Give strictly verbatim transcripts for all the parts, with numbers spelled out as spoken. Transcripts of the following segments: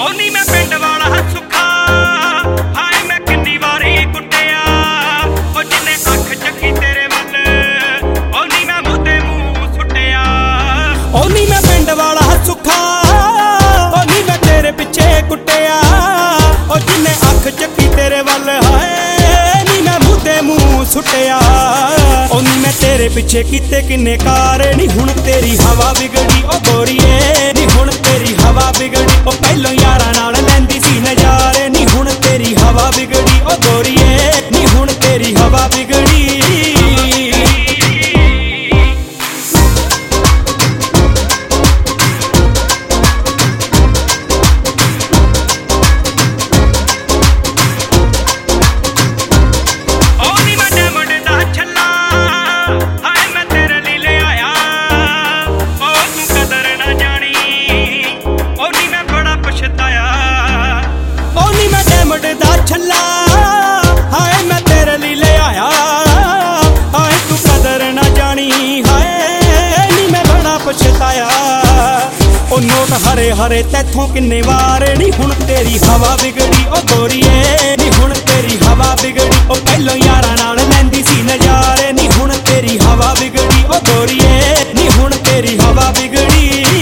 ओनी मैं पिंड वाला सुखा हाय मैं किन्नी वारी कुटिया ओ जिन्ने अख चकी तेरे वल ओनी मैं मुँह ते मूँह सुटिया। ओनी मैं पिंड वाला सुखा ओनी मैं तेरे पिछे कुटिया ओ जिन्ने अख चकी तेरे वल हाय नी मैं मुँह ते मूँह सुटिया। ओनी मैं तेरे पिछे कीते किन्ने कारे नी हुण तेरी हवा बिगड़ी ओ गोरीए नी हुण तेरी हवा बिगड़ी ओ पहलों यारां नाल लैंदी सी नजारे नी हुण तेरी हवा बिगड़ी ओ गोरीए नी हुण तेरी हवा बिगड़ी। ओ नोट हरे हरे तैथों किन्ने वारे नी हुण तेरी हवा बिगड़ी ओ गोरीए नी हुण तेरी हवा बिगड़ी ओ पहलों यारां नाल लैंदी सी नजारे नी हुण तेरी हवा बिगड़ी ओ गोरीए नी हुण तेरी हवा बिगड़ी।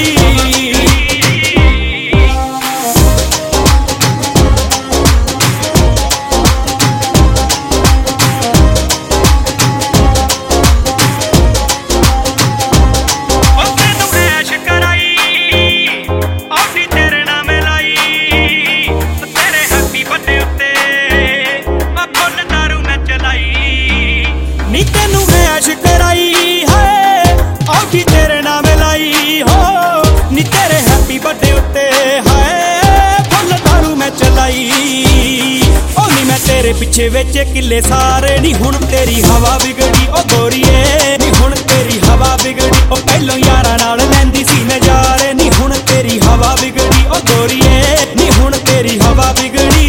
नी तेनू ऐश कराई है औधी तेरे नाम लाई हो नी तेरे हैप्पी बर्थडे उत्ते है फुल दारू मैं चलाई। ओ नी मैं तेरे पिछे वेचे किले सारे नी हुण तेरी हवा बिगड़ी ओ गोरीए नी हुण तेरी हवा बिगड़ी ओ पहलों यारां नाल लैंदी सी नजारे नी हुण तेरी हवा बिगड़ी ओ गोरीए नी हुण तेरी हवा बिगड़ी।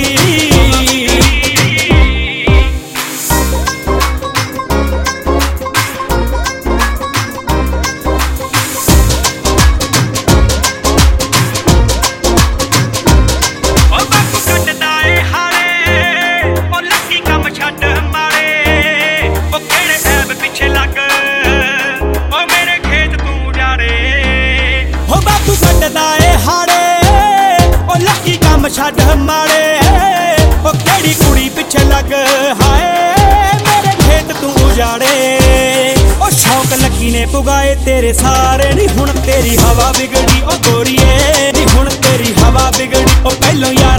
छड्ड माड़े ओ केड़ी कुड़ी पिछे लग हाय मेरे खेत तू उजाड़े ओ शौक लगी ने पुगाए तेरे सारे नी हुण तेरी हवा बिगड़ी ओ गोरीए नी हुण तेरी हवा बिगड़ी ओ पहलों